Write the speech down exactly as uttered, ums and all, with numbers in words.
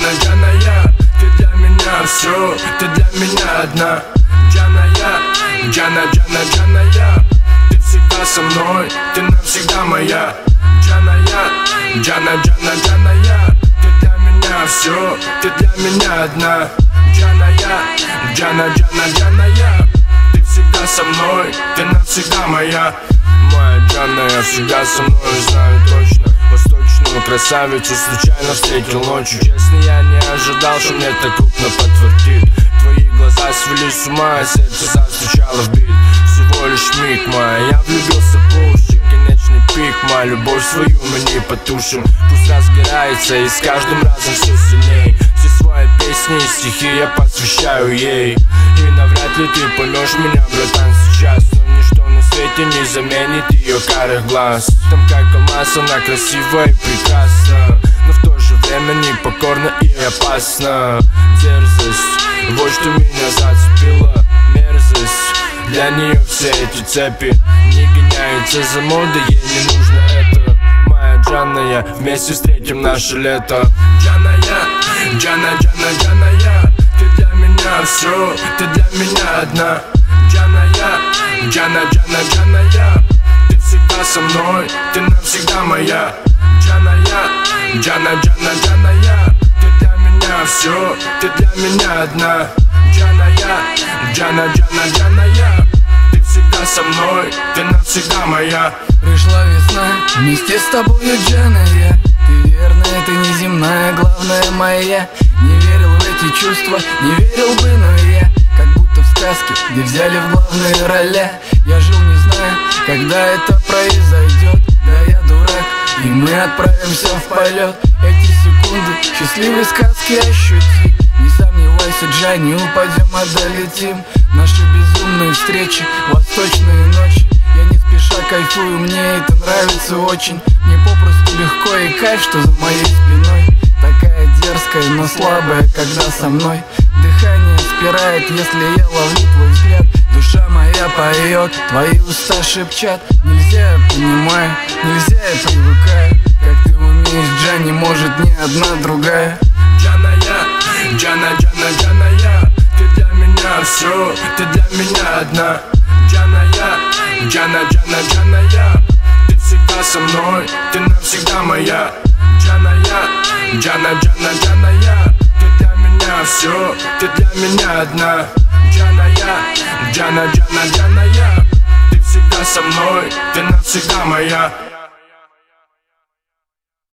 Джана, Джаная, ты для меня все, ты для меня одна. Джаная, Джана, Джана, Джаная, ты всегда со мной, ты навсегда моя. Джаная, Джана, Джана, Джаная, ты для меня все, ты для меня одна. Джаная, Джана, Джана, Джаная, ты всегда со мной, ты навсегда моя. Моя Джаная всегда со мной, знаю точно. Восточную красавицу случайно встретил ночью. Честно, я не ожидал, что мне так крупно подтвердит. Твои глаза свели с ума, а сердце застучало в бит. Всего лишь миг, моя, я влюбился по уши. Конечный пик, моя любовь свою мы не потушим. Пусть разгорается и с каждым разом все сильней. Все свои песни и стихи я посвящаю ей. И навряд ли ты поймешь меня, братан, сейчас. Но ничто на свете не заменит ее карих глаз. Там как алмаз, она красива и прекрасна, но в то же время непокорна и опасна. Дерзость, вот что меня зацепило. Мерзость, для нее все эти цепи. Не гоняется за модой, ей не нужно это. Моя Джаная, вместе встретим наше лето. Джаная, Джана, Джана, Джаная, ты для меня все, ты для меня одна. Джаная, Джана, Джана, Джаная, ты всегда со мной, ты навсегда моя. Джаная, Джана, Джана, Джаная, ты для меня все, ты для меня одна. Джаная, Джана, Джана, Джаная, ты всегда со мной, ты навсегда моя. Пришла весна, вместе с тобою, Джаная. Ты верная, ты неземная, главная моя. Не верил в эти чувства, не верил бы, но я как будто в сказке, где взяли в главные роли. Я жил не зная, когда это произойдет. Да я дурак, и мы отправимся в полет. Эти секунды счастливой сказки ощути. Не сомневайся, Джани, упадем, а долетим. Наши безумные встречи, восточные ночи. Я не спеша кайфую, мне это нравится очень. Мне попросту легко и кайф, что за моей спиной. Такая дерзкая, но слабая, когда со мной. Дыхание спирает, если я ловлю твой взгляд. Душа моя поет, твои уста шепчат. Нельзя, я понимаю, нельзя, я привыкаю. Как ты умеешь, Джани, может не одна другая. Джаная, Джана, Джана, Джаная, ты для меня все, ты для меня одна. Джаная, Джана, Джана, Джаная, ты всегда со мной, ты навсегда моя. Джаная, Джана, Джана, Джаная, ты для меня все, ты для меня одна. Джаная, Джана, Джана, Джаная, ты всегда со мной, ты навсегда моя.